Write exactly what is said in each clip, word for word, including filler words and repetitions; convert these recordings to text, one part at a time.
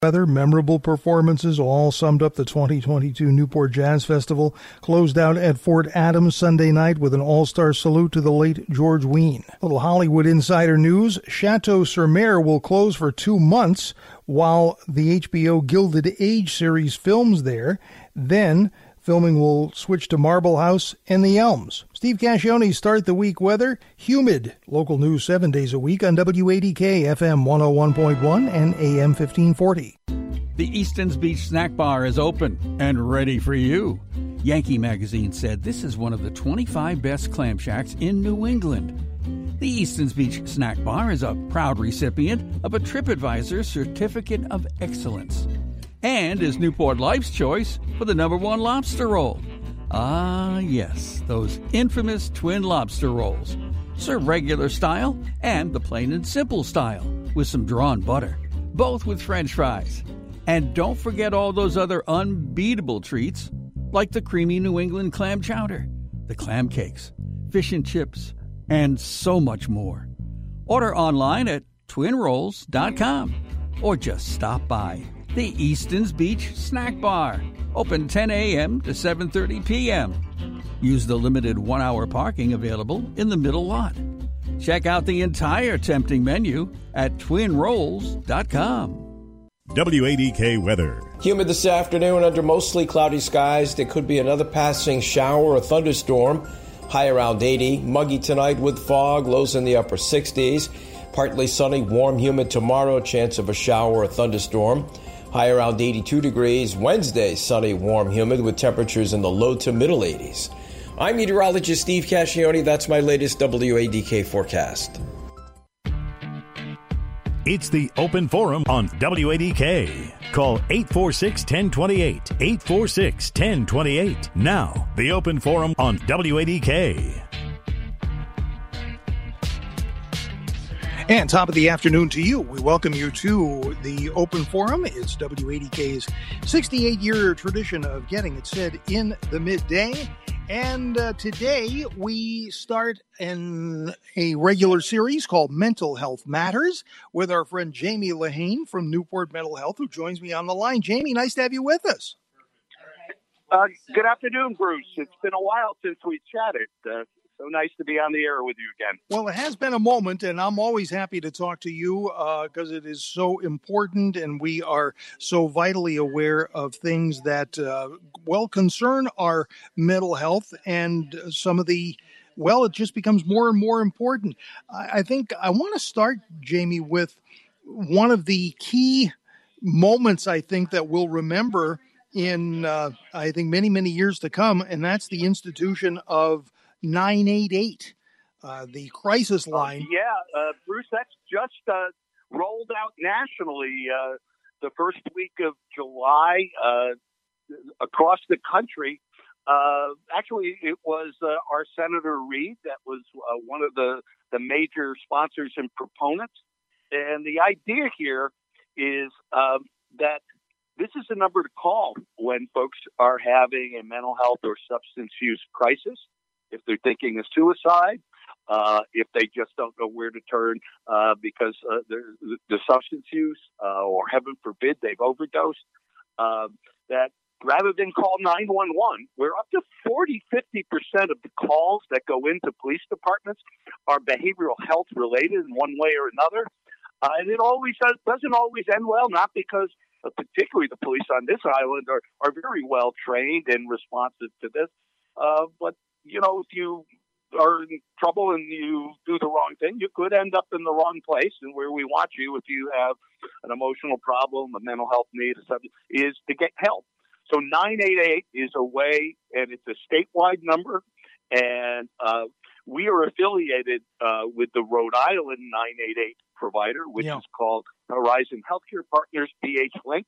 Weather, memorable performances, all summed up the twenty twenty-two Newport Jazz Festival, closed out at Fort Adams Sunday night with an all-star salute to the late George Wein. Little Hollywood insider news, Chateau-sur-Mer will close for two months while the H B O Gilded Age series films there. Then filming will switch to Marble House and the Elms. Steve Cascione, Start the Week weather. Humid. Local news seven days a week on W A D K F M one oh one point one and A M fifteen forty. The Easton's Beach Snack Bar is open and ready for you. Yankee Magazine said this is one of the twenty-five best clam shacks in New England. The Easton's Beach Snack Bar is a proud recipient of a TripAdvisor Certificate of Excellence and is Newport Life's choice for the number one lobster roll. Ah, yes, those infamous twin lobster rolls. Serve regular style and the plain and simple style with some drawn butter, both with French fries. And don't forget all those other unbeatable treats like the creamy New England clam chowder, the clam cakes, fish and chips, and so much more. Order online at twin rolls dot com or just stop by the Easton's Beach Snack Bar, open ten a.m. to seven thirty p.m. Use the limited one-hour parking available in the middle lot. Check out the entire tempting menu at twin rolls dot com. W A D K weather. Humid this afternoon under mostly cloudy skies. There could be another passing shower or thunderstorm. High around eighty. Muggy tonight with fog. Lows in the upper sixties. Partly sunny, warm, humid tomorrow. Chance of a shower or thunderstorm. High around eighty-two degrees. Wednesday, sunny, warm, humid with temperatures in the low to middle eighties. I'm meteorologist Steve Cascione. That's my latest W A D K forecast. It's the Open Forum on W A D K. Call eight four six, one zero two eight, eight four six, one zero two eight. Now, the Open Forum on W A D K. And top of the afternoon to you. We welcome you to the Open Forum. It's W A D K's sixty-eight-year tradition of getting it said in the midday. And uh, today we start in a regular series called Mental Health Matters with our friend Jamie Lehane from Newport Mental Health, who joins me on the line. Jamie, nice to have you with us. Uh, good afternoon, Bruce. It's been a while since we chatted. Uh, so nice to be on the air with you again. Well, it has been a moment, and I'm always happy to talk to you because uh, it is so important, and we are so vitally aware of things that, uh, well, concern our mental health and some of the, well, it just becomes more and more important. I, I think I want to start, Jamie, with one of the key moments I think that we'll remember in, uh, I think, many, many years to come, and that's the institution of nine eight eight, uh, the crisis line. Uh, yeah, uh, Bruce, that's just uh, rolled out nationally uh, the first week of July uh, across the country. Uh, actually, it was uh, our Senator Reid that was uh, one of the, the major sponsors and proponents. And the idea here is um, that this is a number to call when folks are having a mental health or substance use crisis. If they're thinking of suicide, uh, if they just don't know where to turn uh, because uh, the, the substance use, uh, or heaven forbid, they've overdosed, uh, that rather than call nine one one, where up to forty, fifty percent of the calls that go into police departments are behavioral health related in one way or another. Uh, and it always does, doesn't always end well, not because uh, particularly the police on this island are, are very well trained and responsive to this, uh, but you know, if you are in trouble and you do the wrong thing, you could end up in the wrong place. And where we want you, if you have an emotional problem, a mental health need, a subject, is to get help. So nine eight eight is a way, and it's a statewide number. And uh, we are affiliated uh, with the Rhode Island nine eight eight provider, which yeah. is called Horizon Healthcare Partners, P H Link.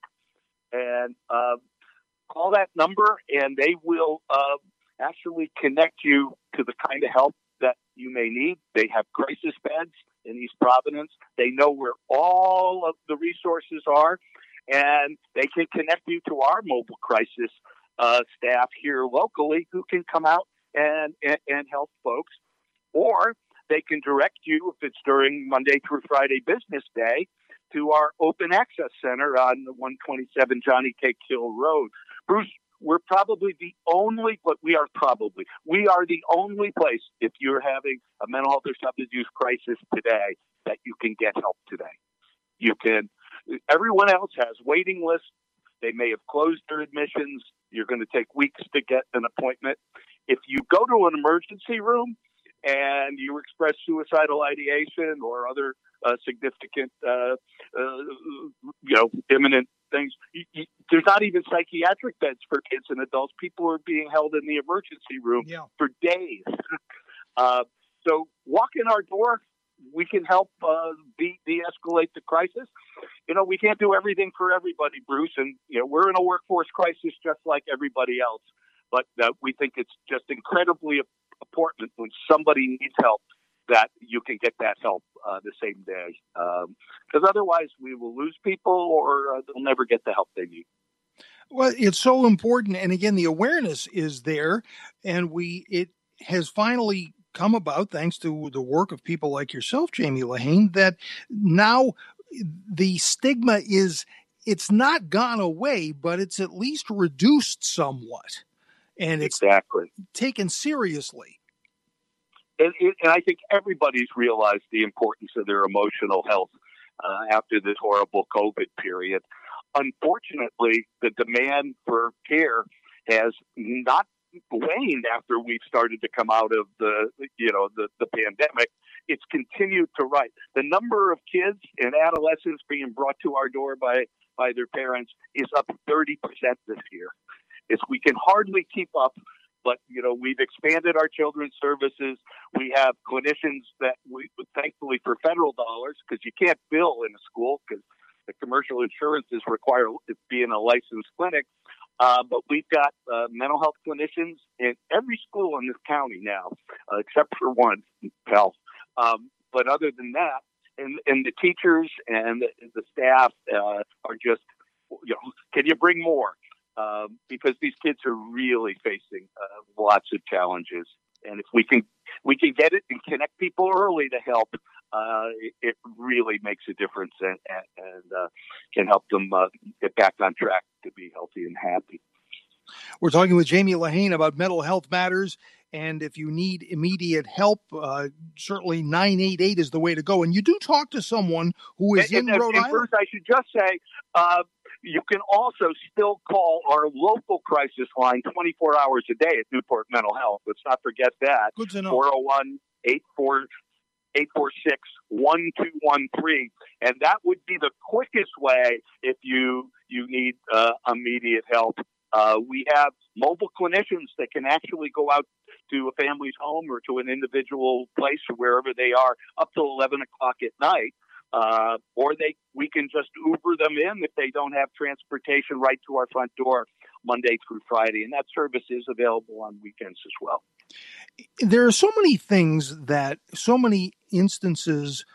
And uh, call that number, and they will uh, actually connect you to the kind of help that you may need. They have crisis beds in East Providence. They know where all of the resources are, and they can connect you to our mobile crisis uh, staff here locally who can come out and, and, and help folks. Or they can direct you, if it's during Monday through Friday business day, to our open access center on the one twenty-seven Johnny Cake Hill Road. Bruce, we're probably the only, but we are probably, we are the only place, if you're having a mental health or substance use crisis today, that you can get help today. You can, everyone else has waiting lists. They may have closed their admissions. You're going to take weeks to get an appointment. If you go to an emergency room and you express suicidal ideation or other uh, significant, uh, uh, you know, imminent things, you, you, there's not even psychiatric beds for kids and adults. People are being held in the emergency room yeah. for days. uh, so walk in our door. We can help uh, de- de-escalate the crisis. You know, we can't do everything for everybody, Bruce. And, you know, we're in a workforce crisis just like everybody else. But uh, we think it's just incredibly important when somebody needs help that you can get that help uh, the same day. Because um, otherwise we will lose people or uh, they'll never get the help they need. Well, it's so important. And again, the awareness is there. And we it has finally come about, thanks to the work of people like yourself, Jamie Lehane, that now the stigma is, it's not gone away, but it's at least reduced somewhat. And it's exactly taken seriously. And, and I think everybody's realized the importance of their emotional health uh, after this horrible COVID period. Unfortunately, the demand for care has not waned after we've started to come out of the, you know, the, the pandemic. It's continued to rise. The number of kids and adolescents being brought to our door by, by their parents is up thirty percent this year. It's, we can hardly keep up, but, you know, we've expanded our children's services. We have clinicians that we, thankfully for federal dollars, because you can't bill in a school because the commercial insurances require it being a licensed clinic. Uh, but we've got uh, mental health clinicians in every school in this county now, uh, except for one, Pell. Um, but other than that, and, and the teachers and the, the staff uh, are just, you know, can you bring more? Um, because these kids are really facing uh, lots of challenges. And if we can we can get it and connect people early to help, uh, it, it really makes a difference and, and uh, can help them uh, get back on track to be healthy and happy. We're talking with Jamie Lehane about mental health matters. And if you need immediate help, uh, certainly nine eight eight is the way to go. And you do talk to someone who is and, in and, Rhode and Island. First, I should just say, uh, you can also still call our local crisis line twenty-four hours a day at Newport Mental Health. Let's not forget that. Good to know. four oh one, eight four six, one two one three. And that would be the quickest way if you, you need uh, immediate help. Uh, we have mobile clinicians that can actually go out to a family's home or to an individual place or wherever they are up till eleven o'clock at night. Uh, or they, we can just Uber them in if they don't have transportation right to our front door Monday through Friday. And that service is available on weekends as well. There are so many things that, so many instances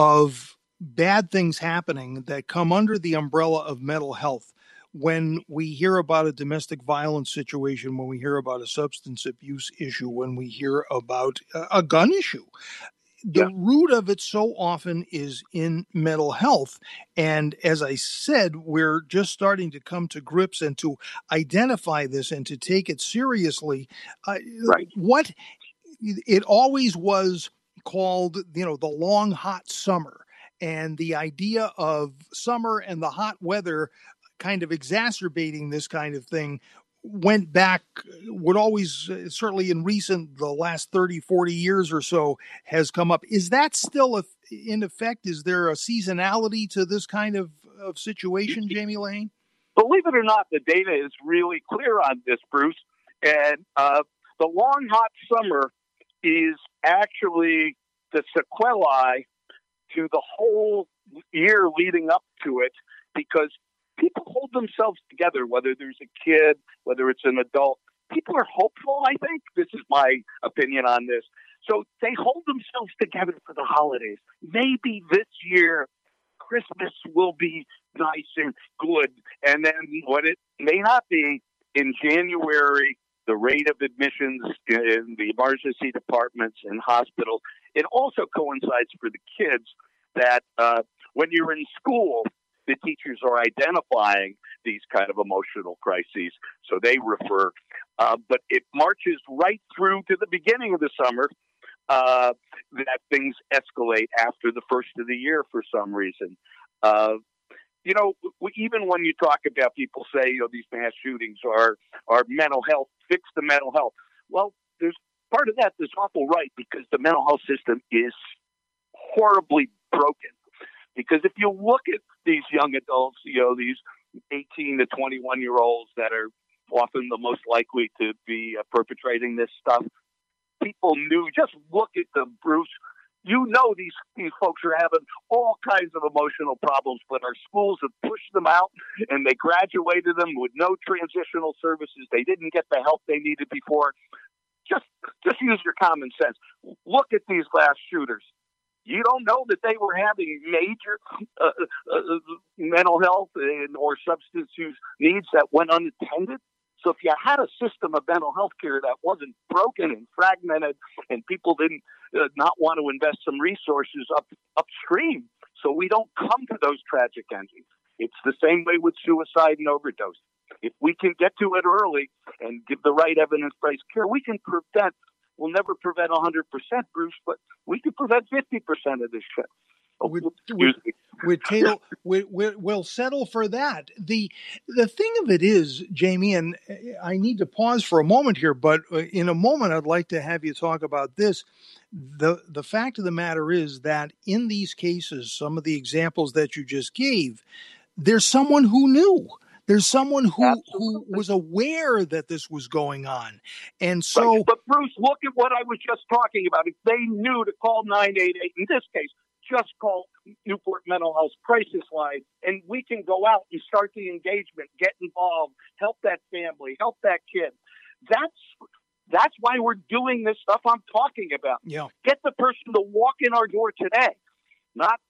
of bad things happening that come under the umbrella of mental health. When we hear about a domestic violence situation, when we hear about a substance abuse issue, when we hear about a gun issue, the yeah. root of it so often is in mental health. And as I said, we're just starting to come to grips and to identify this and to take it seriously. Uh, right. What it always was called, you know, the long, hot summer, and the idea of summer and the hot weather kind of exacerbating this kind of thing went back, would always, certainly in recent, the last thirty, forty years or so, has come up. Is that still a, in effect? Is there a seasonality to this kind of, of situation, Jamie Lehane? Believe it or not, the data is really clear on this, Bruce. And uh, the long, hot summer is actually the sequelae to the whole year leading up to it, because people hold themselves together, whether there's a kid, whether it's an adult. People are hopeful, I think. This is my opinion on this. So they hold themselves together for the holidays. Maybe this year, Christmas will be nice and good. And then what it may not be, in January, the rate of admissions in the emergency departments and hospitals, it also coincides for the kids that uh, when you're in school, the teachers are identifying these kind of emotional crises, so they refer. Uh, but it marches right through to the beginning of the summer uh, that things escalate after the first of the year for some reason. Uh, you know, even when you talk about people say, you know, these mass shootings are, are mental health, fix the mental health. Well, there's part of that that's awful right, because the mental health system is horribly broken. Because if you look at these young adults, you know, these eighteen to twenty-one year olds that are often the most likely to be uh, perpetrating this stuff, people knew, just look at them, Bruce. You know, these, these folks are having all kinds of emotional problems, but our schools have pushed them out and they graduated them with no transitional services. They didn't get the help they needed before. Just, just use your common sense. Look at these last shooters. You don't know that they were having major uh, uh, mental health and, or substance use needs that went unattended. So if you had a system of mental health care that wasn't broken and fragmented, and people didn't uh, not want to invest some resources up upstream, so we don't come to those tragic endings. It's the same way with suicide and overdose. If we can get to it early and give the right evidence-based care, we can prevent. We'll never prevent one hundred percent, Bruce, but we can prevent fifty percent of this shit. We, we, we tail, we, we, we'll settle for that. The the thing of it is, Jamie, and I need to pause for a moment here, but in a moment I'd like to have you talk about this. The, the fact of the matter is that in these cases, some of the examples that you just gave, there's someone who knew. There's someone who, who was aware that this was going on. And so... Right. But, Bruce, look at what I was just talking about. If they knew to call nine eight eight, in this case, just call Newport Mental Health Crisis Line, and we can go out and start the engagement, get involved, help that family, help that kid. That's that's why we're doing this stuff I'm talking about. Yeah. Get the person to walk in our door today, not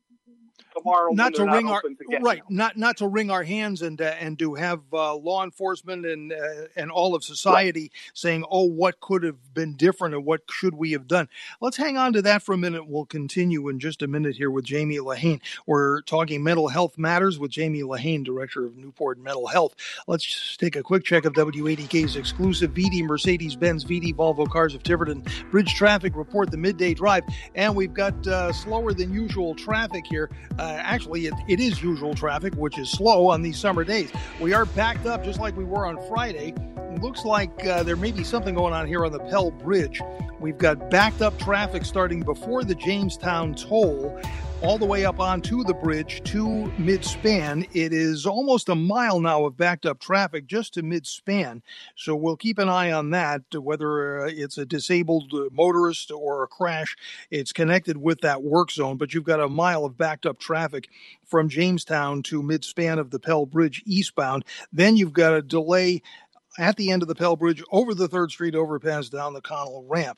tomorrow. Not to ring our right, now. not not to wring our hands and uh, and to have uh, law enforcement and uh, and all of society right. saying, "Oh, what could have been different, and what should we have done?" Let's hang on to that for a minute. We'll continue in just a minute here with Jamie Lehane. We're talking mental health matters with Jamie Lehane, director of Newport Mental Health. Let's just take a quick check of W eighty K's exclusive V D Mercedes-Benz V D Volvo Cars of Tiverton Bridge traffic report, the midday drive, and we've got uh, slower than usual traffic here. Uh, actually, it, it is usual traffic, which is slow on these summer days. We are backed up just like we were on Friday. It looks like uh, there may be something going on here on the Pell Bridge. We've got backed up traffic starting before the Jamestown toll, all the way up onto the bridge to mid-span. It is almost a mile now of backed up traffic just to mid-span. So we'll keep an eye on that, whether it's a disabled motorist or a crash. It's connected with that work zone, but you've got a mile of backed up traffic from Jamestown to mid-span of the Pell Bridge eastbound. Then you've got a delay at the end of the Pell Bridge over the third Street overpass down the Connell ramp.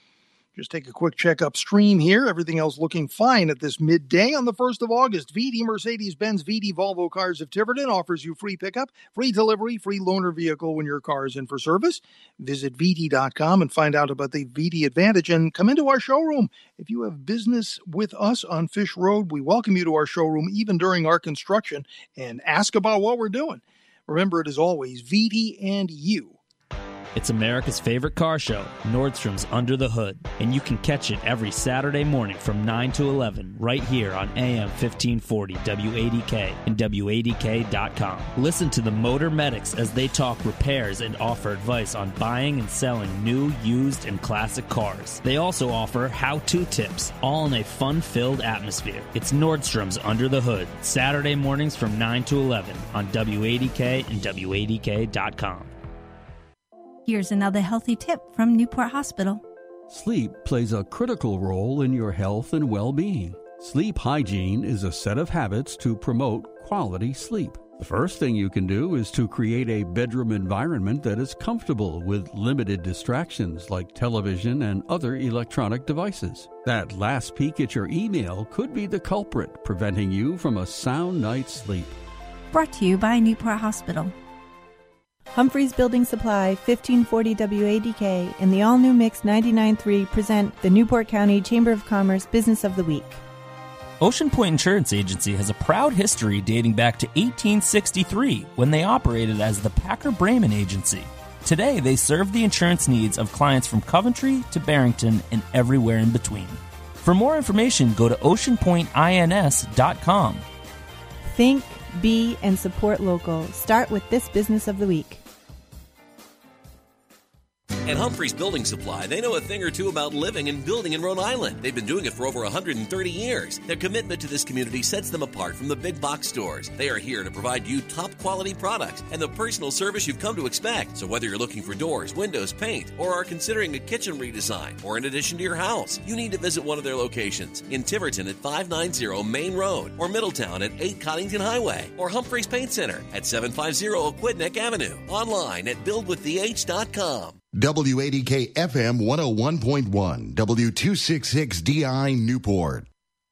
Just take a quick check upstream here. Everything else looking fine at this midday on the first of August. V D Mercedes-Benz V D Volvo Cars of Tiverton offers you free pickup, free delivery, free loaner vehicle when your car is in for service. Visit V D dot com and find out about the V D Advantage and come into our showroom. If you have business with us on Fish Road, we welcome you to our showroom even during our construction and ask about what we're doing. Remember, it is always V D and you. It's America's favorite car show, Nordstrom's Under the Hood, and you can catch it every Saturday morning from nine to eleven right here on A M fifteen forty W eighty K and W eighty K dot com. Listen to the Motor Medics as they talk repairs and offer advice on buying and selling new, used, and classic cars. They also offer how-to tips, all in a fun-filled atmosphere. It's Nordstrom's Under the Hood, Saturday mornings from nine to eleven on W eighty K and W eighty K dot com. Here's another healthy tip from Newport Hospital. Sleep plays a critical role in your health and well-being. Sleep hygiene is a set of habits to promote quality sleep. The first thing you can do is to create a bedroom environment that is comfortable with limited distractions like television and other electronic devices. That last peek at your email could be the culprit, preventing you from a sound night's sleep. Brought to you by Newport Hospital. Humphreys Building Supply, fifteen forty W A D K, and the all-new Mix ninety-nine point three present the Newport County Chamber of Commerce Business of the Week. Ocean Point Insurance Agency has a proud history dating back to eighteen sixty-three when they operated as the Packer Brayman Agency. Today, they serve the insurance needs of clients from Coventry to Barrington and everywhere in between. For more information, go to ocean point ins dot com. Think, be, and support local. Start with this business of the week. At Humphreys Building Supply, they know a thing or two about living and building in Rhode Island. They've been doing it for over one hundred thirty years. Their commitment to this community sets them apart from the big box stores. They are here to provide you top quality products and the personal service you've come to expect. So whether you're looking for doors, windows, paint, or are considering a kitchen redesign or an addition to your house, you need to visit one of their locations in Tiverton at five ninety Main Road, or Middletown at eight Coddington Highway, or Humphreys Paint Center at seven fifty Aquidneck Avenue. Online at build with the h dot com. W A D K F M one oh one point one, W two sixty-six D I Newport.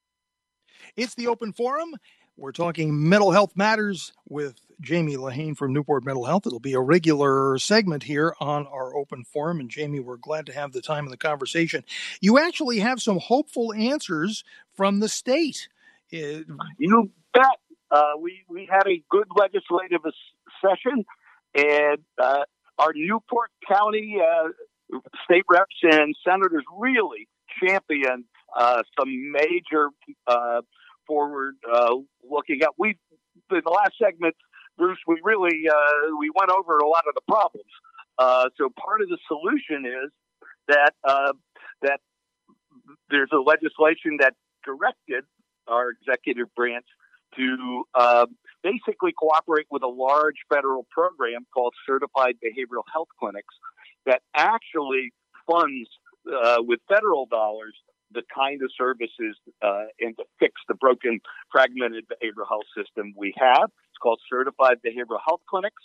It's the Open Forum. We're talking mental health matters with Jamie Lehane from Newport Mental Health. It'll be a regular segment here on our Open Forum. And Jamie, we're glad to have the time and the conversation. You actually have some hopeful answers from the state. It... You bet. Uh, we, we had a good legislative session, and uh, our Newport County uh, state reps and senators really championed uh, some major uh, forward uh, looking at. We, in the last segment, Bruce, we really uh, we went over a lot of the problems. Uh, so part of the solution is that uh, that there's a legislation that directed our executive branch to uh, basically cooperate with a large federal program called Certified Behavioral Health Clinics that actually funds uh, with federal dollars the kind of services uh, and to fix the broken, fragmented behavioral health system we have. It's called Certified Behavioral Health Clinics.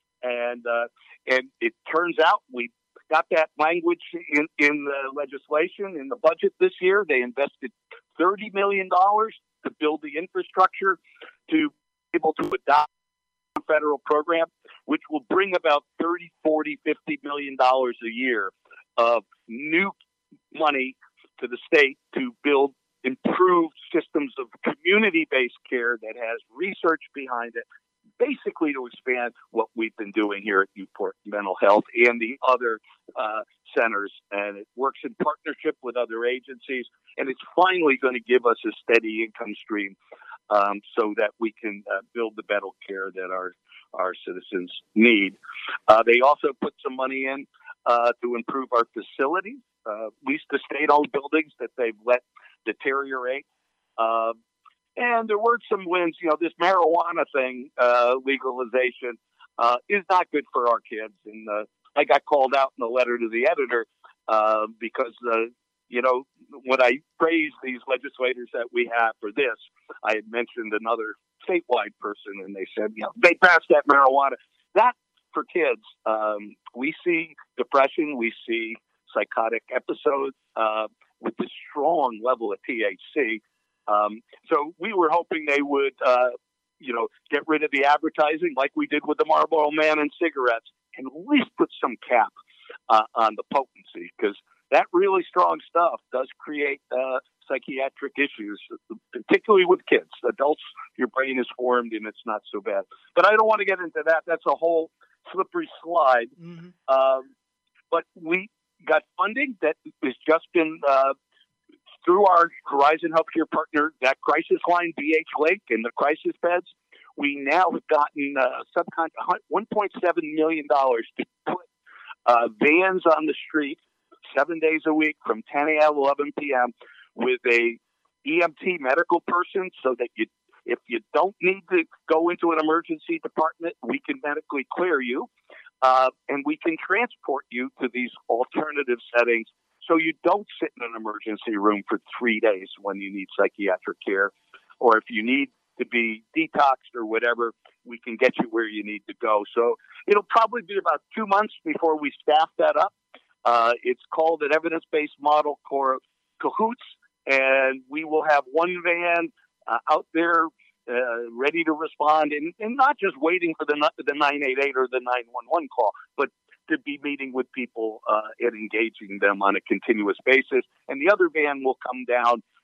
And uh, and it turns out we got that language in, in the legislation, in the budget this year. They invested thirty million dollars to build the infrastructure to be able to adopt a federal program, which will bring about thirty, forty, fifty million dollars a year of new money to the state to build improved systems of community-based care that has research behind it, basically to expand what we've been doing here at Newport Mental Health and the other uh, centers. And it works in partnership with other agencies, and it's finally going to give us a steady income stream um, so that we can uh, build the better care that our, our citizens need. Uh, they also put some money in uh, to improve our facilities, uh, lease the state-owned buildings that they've let deteriorate. Uh, And there were some wins. You know, this marijuana thing, uh, legalization, uh, is not good for our kids. And uh, I got called out in a letter to the editor uh, because, uh, you know, when I praised these legislators that we have for this, I had mentioned another statewide person, and they said, you know, they passed that marijuana. That, for kids, um, we see depression, we see psychotic episodes uh, with this strong level of T H C. Um, so we were hoping they would, uh, you know, get rid of the advertising like we did with the Marlboro Man and cigarettes, and at least put some cap uh, on the potency, because that really strong stuff does create uh, psychiatric issues, particularly with kids. Adults, your brain is formed and it's not so bad. But I don't want to get into that. That's a whole slippery slide. Mm-hmm. Um, but we got funding that has just been uh, through our Horizon Healthcare partner, that crisis line, B H Lake, and the crisis beds. We now have gotten uh, subcon- one point seven million dollars to put uh, vans on the street seven days a week from ten a.m. to eleven p.m. with a E M T medical person, so that you, if you don't need to go into an emergency department, we can medically clear you, uh, and we can transport you to these alternative settings, so you don't sit in an emergency room for three days when you need psychiatric care, or if you need to be detoxed or whatever, we can get you where you need to go. So it'll probably be about two months before we staff that up. Uh, it's called an evidence-based model called CAHOOTS, and we will have one van uh, out there uh, ready to respond, and, and not just waiting for the the nine eight eight or the nine one one call, but to be meeting with people uh, and engaging them on a continuous basis. And the other van will come down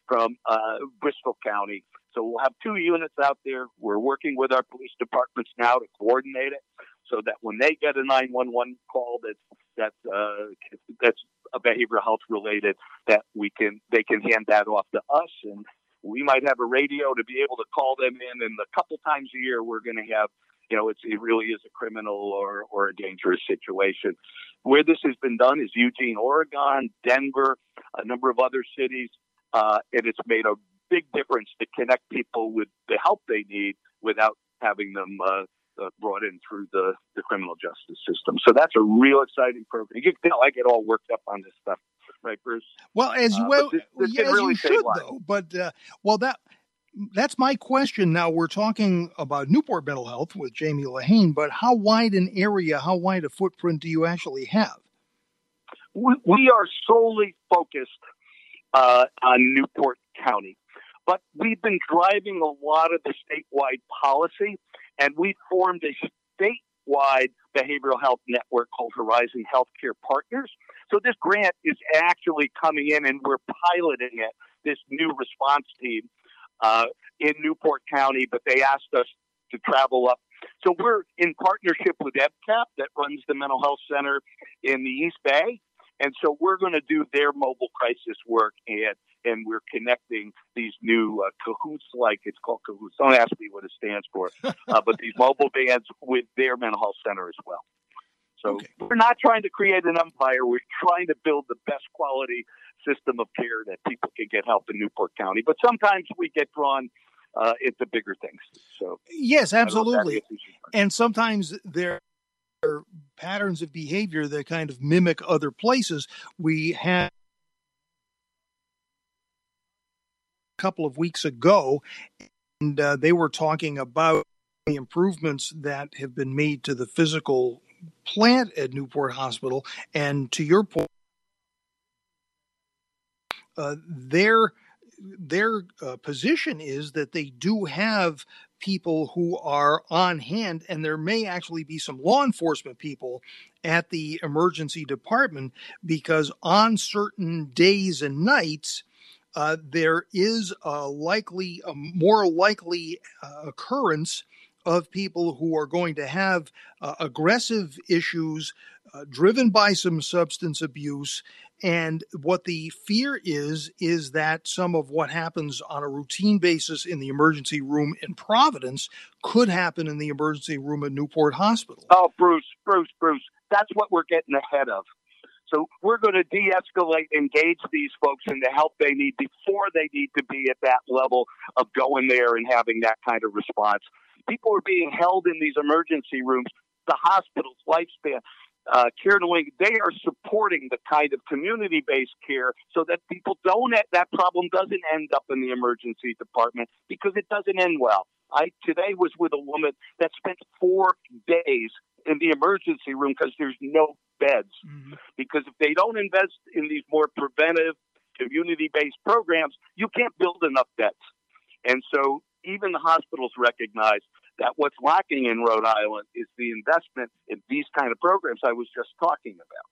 from uh, Bristol County. So we'll have two units out there. We're working with our police departments now to coordinate it so that when they get a nine one one call that's that's uh, that's a behavioral health related, that we can they can hand that off to us, and we might have a radio to be able to call them in. And a couple times a year, we're going to have, you know, it's, it really is a criminal or or a dangerous situation. Where this has been done is Eugene, Oregon, Denver, a number of other cities, uh, and it's made a big difference to connect people with the help they need without having them uh, uh, brought in through the, the criminal justice system. So that's a real exciting program. You can tell I get all worked up on this stuff, right, Bruce? Well, as uh, well, this, this yeah, as really you should, lives. though. But, uh, well, that that's my question. Now, we're talking about Newport Mental Health with Jamie Lehane, but how wide an area, how wide a footprint do you actually have? We, we are solely focused uh, on Newport County. But we've been driving a lot of the statewide policy, and we formed a statewide behavioral health network called Horizon Healthcare Partners. So this grant is actually coming in, and we're piloting it, this new response team uh, in Newport County, but they asked us to travel up. So we're in partnership with E B C A P that runs the mental health center in the East Bay. And so we're going to do their mobile crisis work, and and we're connecting these new uh, Cahoots, like it's called Cahoots. Don't ask me what it stands for, uh, but these mobile vans with their mental health center as well. So okay. We're not trying to create an empire. We're trying to build the best quality system of care that people can get help in Newport County. But sometimes we get drawn uh, into bigger things. So yes, absolutely. And sometimes there are patterns of behavior that kind of mimic other places. We had a couple of weeks ago, and uh, they were talking about the improvements that have been made to the physical plant at Newport Hospital. And to your point, uh, their their uh, position is that they do have people who are on hand, and there may actually be some law enforcement people at the emergency department, because on certain days and nights, uh, there is a likely, a more likely uh, occurrence of people who are going to have uh, aggressive issues uh, driven by some substance abuse. And what the fear is, is that some of what happens on a routine basis in the emergency room in Providence could happen in the emergency room at Newport Hospital. Oh, Bruce, Bruce, Bruce, that's what we're getting ahead of. So we're going to de-escalate, engage these folks in the help they need before they need to be at that level of going there and having that kind of response. People are being held in these emergency rooms, the hospitals, Lifespan, uh, Care New England. They are supporting the kind of community-based care so that people don't, that problem doesn't end up in the emergency department, because it doesn't end well. I today was with a woman that spent four days in the emergency room because there's no beds. Mm-hmm. Because if they don't invest in these more preventive, community-based programs, you can't build enough beds. And so even the hospitals recognize that what's lacking in Rhode Island is the investment in these kind of programs I was just talking about.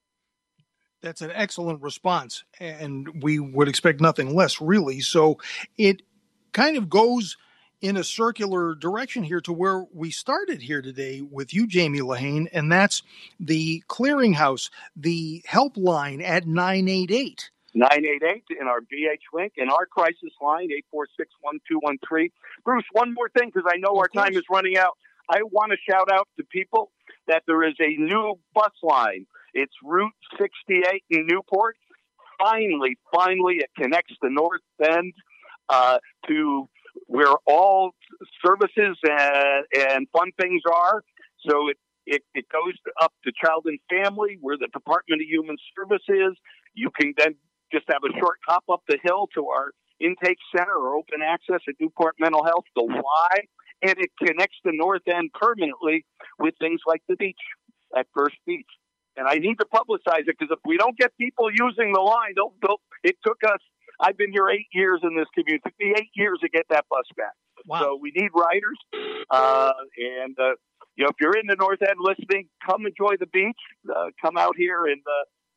That's an excellent response, and we would expect nothing less, really. So it kind of goes in a circular direction here to where we started here today with you, Jamie Lehane, and that's the clearinghouse, the helpline at nine eight eight. nine eight eight in our B H link, and our crisis line, eight four six, one two one three. Bruce, one more thing, because I know our time is running out. I want to shout out to people that there is a new bus line. It's Route sixty-eight in Newport. Finally, finally, it connects the North End uh, to where all services and, and fun things are. So it, it, it goes up to Child and Family, where the Department of Human Services. You can then just have a short hop up the hill to our intake center or open access at Newport Mental Health, the Y, and it connects the North End permanently with things like the beach at First Beach. And I need to publicize it, because if we don't get people using the line, they'll, they'll, it took us, I've been here eight years in this community. It took me eight years to get that bus back. Wow. So we need riders. Uh, and, uh, you know, if you're in the North End listening, come enjoy the beach. Uh, come out here and, uh,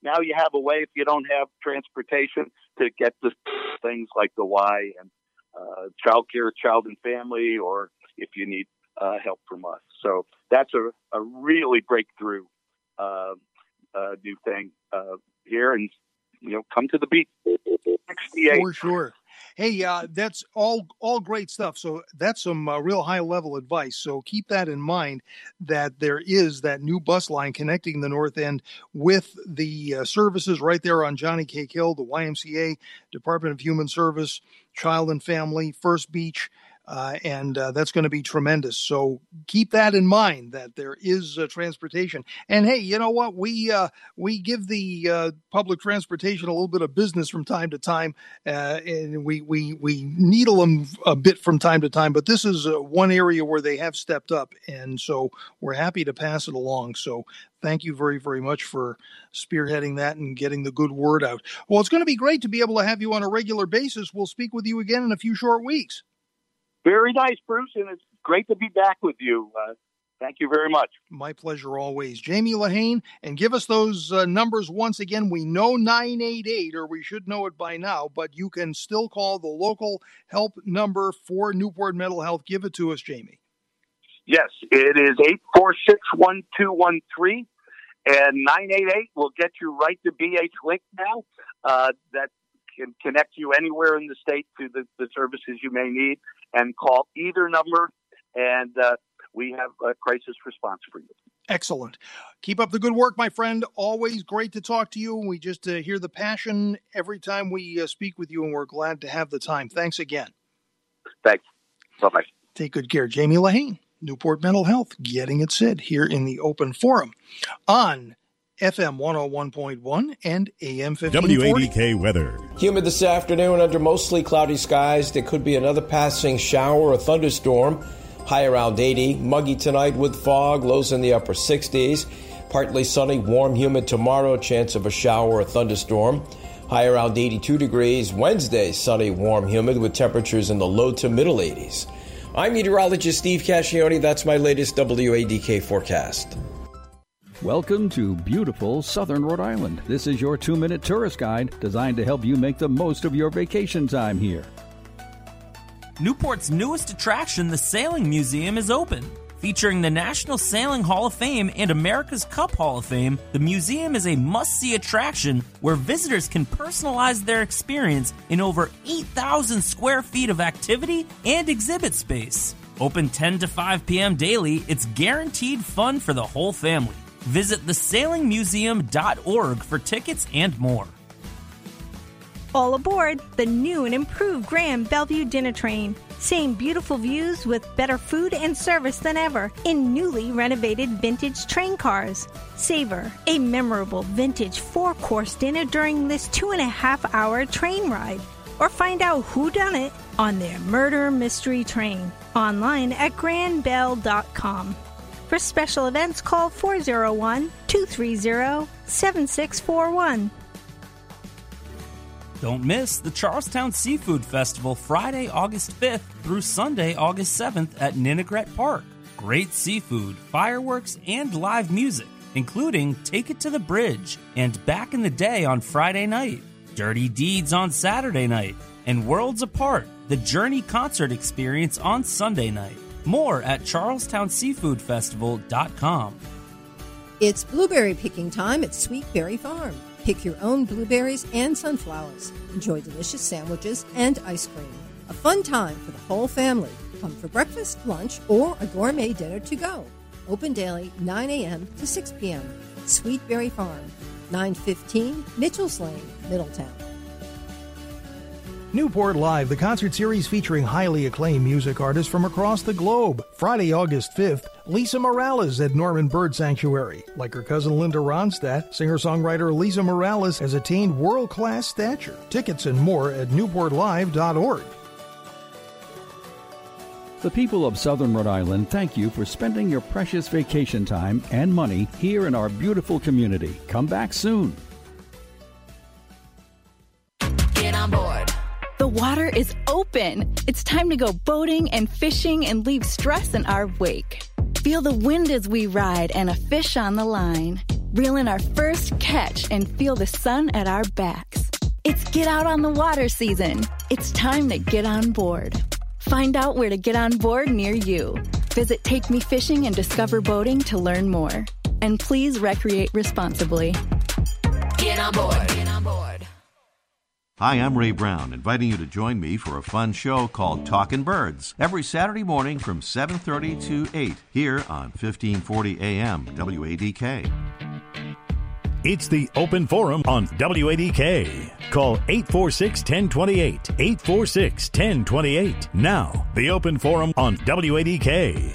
now you have a way, if you don't have transportation, to get to things like the Y and uh, child care, child and family, or if you need uh, help from us. So that's a, a really breakthrough uh, uh, new thing uh, here. And, you know, come to the beach. sixty-eight For sure. Hey, uh, that's all all great stuff. So that's some uh, real high-level advice. So keep that in mind, that there is that new bus line connecting the North End with the uh, services right there on Johnny Cake Hill, the Y M C A, Department of Human Service, Child and Family, First Beach, uh, and uh, that's going to be tremendous. So keep that in mind, that there is uh, transportation. And hey, you know what? We uh, we give the uh, public transportation a little bit of business from time to time, uh, and we, we, we needle them a bit from time to time. But this is uh, one area where they have stepped up, and so we're happy to pass it along. So thank you very, very much for spearheading that and getting the good word out. Well, it's going to be great to be able to have you on a regular basis. We'll speak with you again in a few short weeks. Very nice, Bruce, and it's great to be back with you. Uh, thank you very much. My pleasure always. Jamie Lehane, and give us those uh, numbers once again. We know nine eight eight, or we should know it by now, but you can still call the local help number for Newport Mental Health. Give it to us, Jamie. Yes, it is eight four six, one two one three, and nine eight eight will get you right to B H Link now. Uh, that can connect you anywhere in the state to the, the services you may need, and call either number, and uh, we have a crisis response for you. Excellent. Keep up the good work, my friend. Always great to talk to you. We just uh, hear the passion every time we uh, speak with you, and we're glad to have the time. Thanks again. Thanks. Bye-bye. Take good care. Jamie Lehane, Newport Mental Health, getting it said here in the open forum on F M one oh one point one and A M fifteen forty. W A D K weather. Humid this afternoon under mostly cloudy skies. There could be another passing shower or thunderstorm. High around eighty. Muggy tonight with fog. Lows in the upper sixties. Partly sunny, warm, humid tomorrow. Chance of a shower or thunderstorm. High around eighty-two degrees. Wednesday, sunny, warm, humid with temperatures in the low to middle eighties. I'm meteorologist Steve Cascione. That's my latest W A D K forecast. Welcome to beautiful Southern Rhode Island. This is your two-minute tourist guide designed to help you make the most of your vacation time here. Newport's newest attraction, the Sailing Museum, is open. Featuring the National Sailing Hall of Fame and America's Cup Hall of Fame, the museum is a must-see attraction where visitors can personalize their experience in over eight thousand square feet of activity and exhibit space. Open ten to five p.m. daily, it's guaranteed fun for the whole family. Visit the sailing museum dot org for tickets and more. All aboard the new and improved Grand Bellevue Dinner Train. Same beautiful views with better food and service than ever in newly renovated vintage train cars. Savor a memorable vintage four-course dinner during this two-and-a-half-hour train ride. Or find out who done it on their murder mystery train. Online at grand bell dot com. For special events, call four oh one, two three zero, seven six four one. Don't miss the Charlestown Seafood Festival Friday, August fifth through Sunday, August seventh at Ninigret Park. Great seafood, fireworks, and live music, including Take It to the Bridge and Back in the Day on Friday night, Dirty Deeds on Saturday night, and Worlds Apart, the Journey concert experience on Sunday night. More at charlestown seafood festival dot com. It's blueberry picking time at Sweet Berry Farm. Pick your own blueberries and sunflowers. Enjoy delicious sandwiches and ice cream. A fun time for the whole family. Come for breakfast, lunch, or a gourmet dinner to go. Open daily nine a.m. to six p.m. Sweet Berry Farm, nine fifteen Mitchell's Lane, Middletown. Newport Live, the concert series featuring highly acclaimed music artists from across the globe. Friday, August fifth, Lisa Morales at Norman Bird Sanctuary. Like her cousin Linda Ronstadt, singer-songwriter Lisa Morales has attained world-class stature. Tickets and more at newport live dot org. The people of Southern Rhode Island thank you for spending your precious vacation time and money here in our beautiful community. Come back soon. Get on board. The water is open. It's time to go boating and fishing and leave stress in our wake. Feel the wind as we ride and a fish on the line. reel in our first catch, and feel the sun at our backs. It's get out on the water season. It's time to get on board. Find out where to get on board near you. Visit Take Me Fishing and Discover Boating to learn more. And please recreate responsibly. Get on board. Get on board. Hi, I'm Ray Brown, inviting you to join me for a fun show called Talkin' Birds every Saturday morning from seven thirty to eight here on fifteen forty A M W A D K. It's the Open Forum on W A D K. Call eight four six, one zero two eight, eight four six, one zero two eight. Now, the Open Forum on W A D K.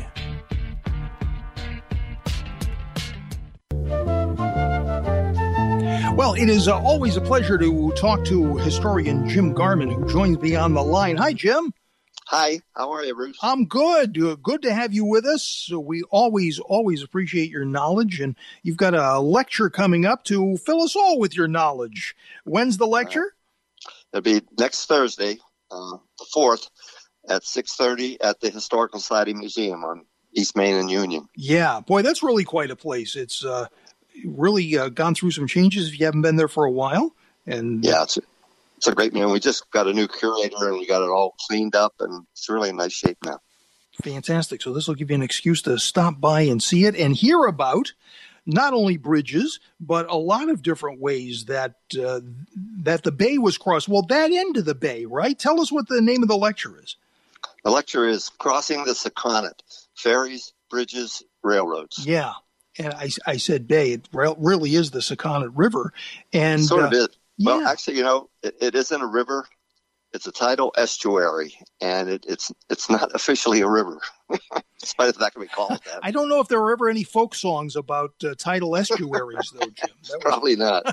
Well, it is uh, always a pleasure to talk to historian Jim Garman, who joins me on the line. Hi, Jim. Hi, how are you, Bruce? I'm good. Uh, good to have you with us. So we always, always appreciate your knowledge, and you've got a lecture coming up to fill us all with your knowledge. When's the lecture? Uh, it'll be next Thursday, uh, the fourth, at six thirty at the Historical Society Museum on East Main and Union. Yeah, boy, that's really quite a place. It's uh, really uh, gone through some changes if you haven't been there for a while. And yeah, it's It's a great man. We just got a new curator and we got it all cleaned up, and it's really in nice shape now. Fantastic. So this will give you an excuse to stop by and see it and hear about not only bridges, but a lot of different ways that uh, that the bay was crossed. Well, that end of the bay, right? Tell us what the name of the lecture is. The lecture is Crossing the Sakonnet, Ferries, Bridges, Railroads. Yeah. And I, I said bay. It really is the Sakonnet River. And sort of uh, is. Well, yeah. actually, you know, it, it isn't a river. It's a tidal estuary, and it, it's it's not officially a river, despite the fact that we call it that. I don't know if there were ever any folk songs about uh, tidal estuaries, though, Jim. That Probably not.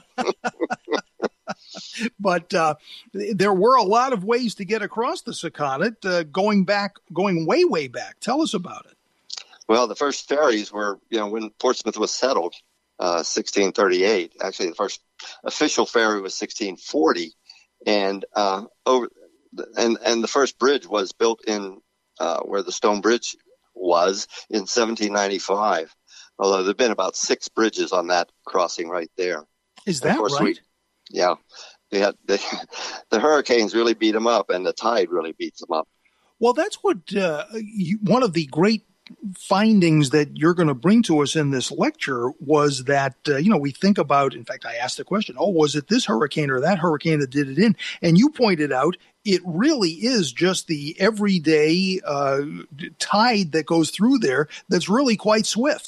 But uh, there were a lot of ways to get across the Sakonnet, uh, going back, going way, way back. Tell us about it. Well, the first ferries were, you know, when Portsmouth was settled, uh, sixteen thirty-eight. Actually, the first official ferry was sixteen forty, and uh, over, and and the first bridge was built in uh, where the Stone Bridge was in seventeen ninety-five. Although there've been about six bridges on that crossing right there. Is that right? We, yeah, they had, they, the hurricanes really beat them up, and the tide really beats them up. Well, that's what uh, you, one of the great findings that you're going to bring to us in this lecture was that, uh, you know, we think about, in fact, I asked the question, oh, was it this hurricane or that hurricane that did it in? And you pointed out it really is just the everyday uh, tide that goes through there that's really quite swift.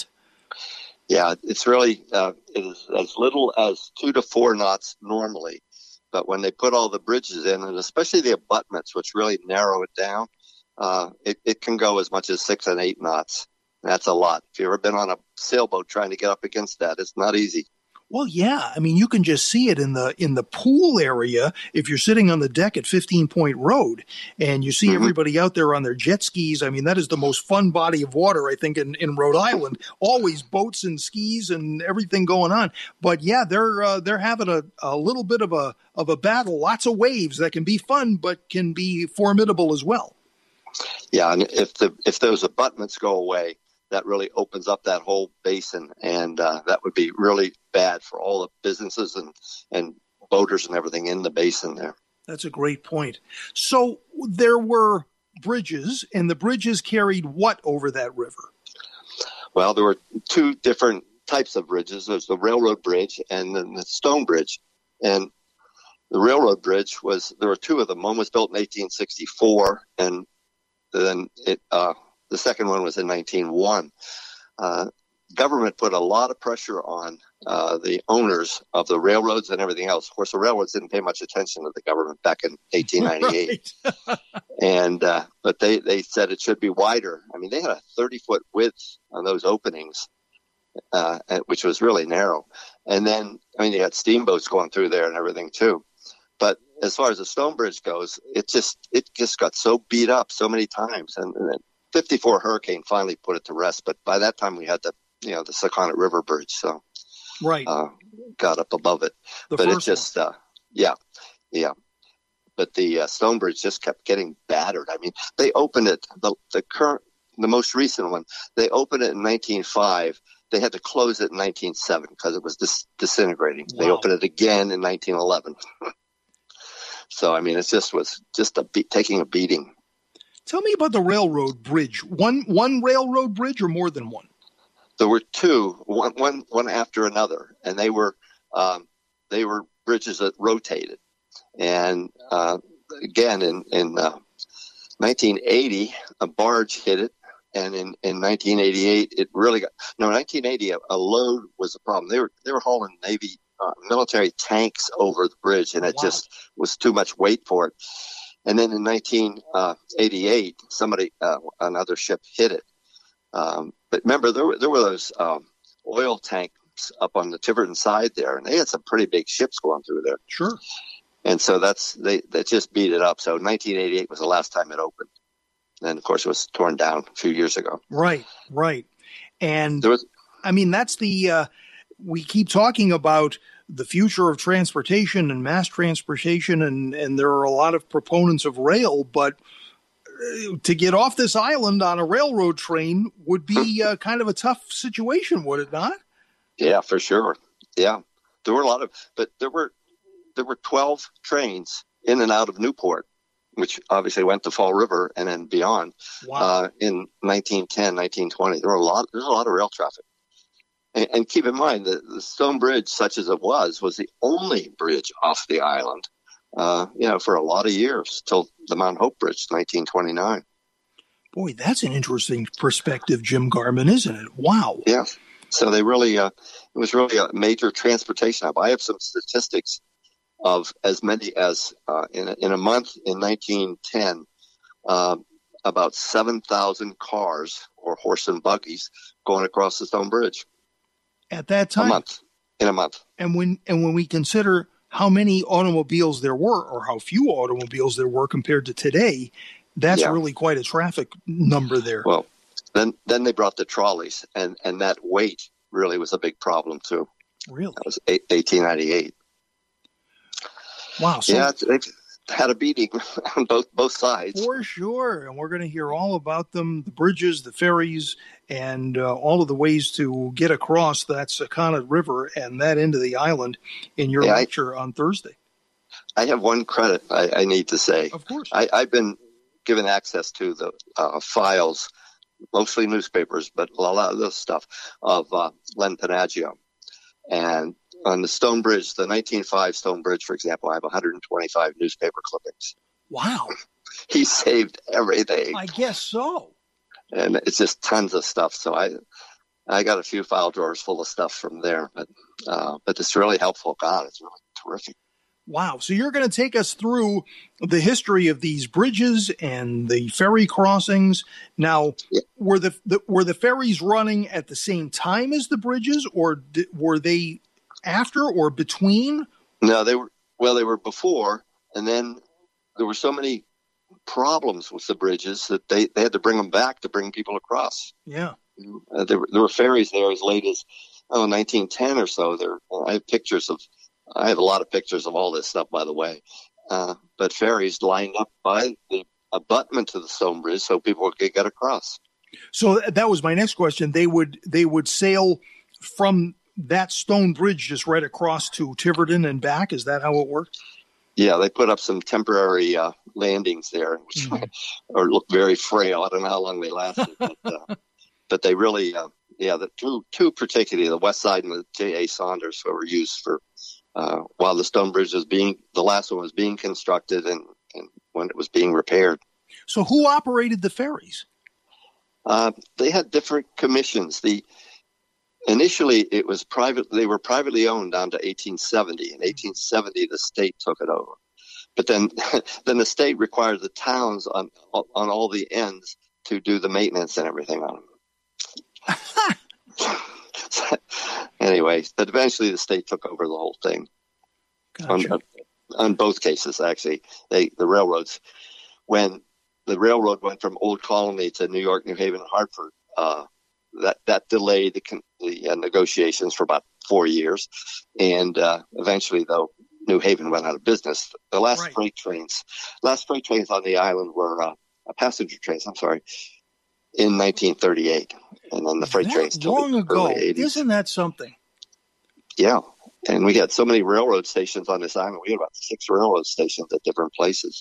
Yeah, it's really, uh, it is as little as two to four knots normally. But when they put all the bridges in, and especially the abutments, which really narrow it down, Uh, it, it can go as much as six and eight knots. That's a lot. If you've ever been on a sailboat trying to get up against that, it's not easy. Well, yeah. I mean, you can just see it in the in the pool area if you're sitting on the deck at fifteen Point Road and you see mm-hmm. everybody out there on their jet skis. I mean, that is the most fun body of water, I think, in, in Rhode Island. Always boats and skis and everything going on. But yeah, they're uh, they're having a, a little bit of a of a battle. Lots of waves that can be fun, but can be formidable as well. Yeah, and if the if those abutments go away, that really opens up that whole basin, and uh, that would be really bad for all the businesses and, and boaters and everything in the basin there. That's a great point. So there were bridges, and the bridges carried what over that river? Well, there were two different types of bridges. There's the railroad bridge and then the stone bridge. And the railroad bridge was, there were two of them. One was built in eighteen sixty-four, and then it, uh, the second one was in nineteen oh one. Uh, government put a lot of pressure on uh, the owners of the railroads and everything else. Of course, the railroads didn't pay much attention to the government back in eighteen ninety-eight. Right. and uh, but they, they said it should be wider. I mean, they had a thirty-foot width on those openings, uh, which was really narrow. And then, I mean, you had steamboats going through there and everything, too. But as far as the Stone Bridge goes, it just it just got so beat up so many times, and, and then fifty-four hurricane finally put it to rest. But by that time, we had the you know the Sakonnet River Bridge, so right uh, got up above it. The but it first just uh, yeah yeah. But the uh, Stone Bridge just kept getting battered. I mean, they opened it the the current the most recent one. They opened it in nineteen oh five, they had to close it in nineteen oh seven because it was dis- disintegrating. Wow. They opened it again in nineteen eleven. So, I mean, it just was just a be- taking a beating. Tell me about the railroad bridge. One one railroad bridge or more than one? There were two, one one one after another, and they were um, they were bridges that rotated. And uh, again, in in uh, nineteen eighty, a barge hit it, and in, in nineteen eighty-eight, it really got no. nineteen eighty, a, a load was a problem. They were they were hauling Navy uh, military tanks over the bridge, and it wow. just was too much weight for it. And then in nineteen eighty-eight, somebody uh, another ship hit it. Um, but remember, there were there were those um, oil tanks up on the Tiverton side there, and they had some pretty big ships going through there. Sure. And so that's they that just beat it up. So nineteen eighty-eight was the last time it opened. And of course, it was torn down a few years ago. Right, right. And there was, I mean, that's the uh, we keep talking about the future of transportation and mass transportation, and, and there are a lot of proponents of rail, but to get off this island on a railroad train would be uh, kind of a tough situation, would it not? Yeah, for sure. Yeah, there were a lot of, but there were there were twelve trains in and out of Newport, which obviously went to Fall River and then beyond. Wow. Uh, in nineteen ten, nineteen twenty, there were a lot. There's a lot of rail traffic. And, and keep in mind that the Stone Bridge, such as it was, was the only bridge off the island. Uh, you know, for a lot of years till the Mount Hope Bridge, nineteen twenty-nine. Boy, that's an interesting perspective, Jim Garman, isn't it? Wow. Yeah. So they really, uh, it was really a major transportation hub. I have some statistics of as many as uh, in a, in a month in nineteen ten, uh, about seven thousand cars or horse and buggies going across the Stone Bridge. At that time, a month in a month. And when and when we consider how many automobiles there were, or how few automobiles there were compared to today, that's yeah. really quite a traffic number there. Well, then then they brought the trolleys, and, and that weight really was a big problem too. Really? That was eighteen ninety-eight. Wow. So yeah, they've had a beating on both both sides. For sure. And we're going to hear all about them, the bridges, the ferries, and uh, all of the ways to get across that Sakonnet River and that into the island in your yeah, lecture I, on Thursday. I have one credit I, I need to say. Of course. I, I've been given access to the uh, files, mostly newspapers, but a lot of this stuff, of uh, Len Panaggio. And on the Stone Bridge, the nineteen oh five Stone Bridge, for example, I have one hundred twenty-five newspaper clippings. Wow. He saved everything. I guess so. And it's just tons of stuff. So I I got a few file drawers full of stuff from there. But uh, but it's really helpful. God, it's really terrific. Wow. So you're going to take us through the history of these bridges and the ferry crossings. Now, yeah. were the, the were the ferries running at the same time as the bridges, or di- were they after or between? No, they were. Well, they were before, and then there were so many problems with the bridges that they, they had to bring them back to bring people across. Yeah. Uh, there, were, there were ferries there as late as oh, nineteen ten or so. There, I have pictures of. I have a lot of pictures of all this stuff, by the way. Uh, but ferries lined up by the abutment to the Stone Bridge so people could get across. So that was my next question. They would they would sail from that Stone Bridge just right across to Tiverton and back. Is that how it worked? Yeah, they put up some temporary uh, landings there, which mm-hmm. or look very frail. I don't know how long they lasted, but, uh, but they really, uh, yeah, the two two particularly, the West Side and the J A Saunders, were used for. Uh, while the Stone Bridge was being, the last one was being constructed and, and when it was being repaired. So who operated the ferries? Uh, they had different commissions. The Initially, it was private. They were privately owned down to eighteen seventy. In eighteen seventy, the state took it over. But then, then the state required the towns on on all the ends to do the maintenance and everything on them. Anyway, but eventually the state took over the whole thing. Gotcha. On, on both cases, actually, they the railroads. When the railroad went from Old Colony to New York, New Haven, and Hartford, uh, that that delayed the, the uh, negotiations for about four years, and uh, eventually, though, New Haven went out of business. The last right. freight trains, last freight trains on the island were uh, passenger trains. I'm sorry. in nineteen thirty-eight. And then the freight that trains till long the ago. early eighties. Isn't that something? Yeah. And we had so many railroad stations on this island. We had about six railroad stations at different places.